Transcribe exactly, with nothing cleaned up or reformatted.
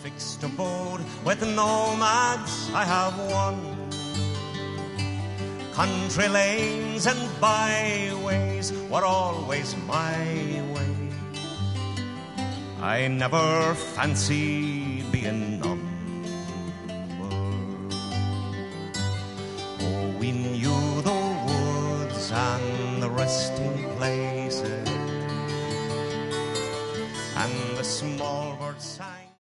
fixed abode with nomads I have won. Country lanes and byways were always my way. I never fancied being numbered. Oh, we knew the woods and the resting places, and the small birds sang.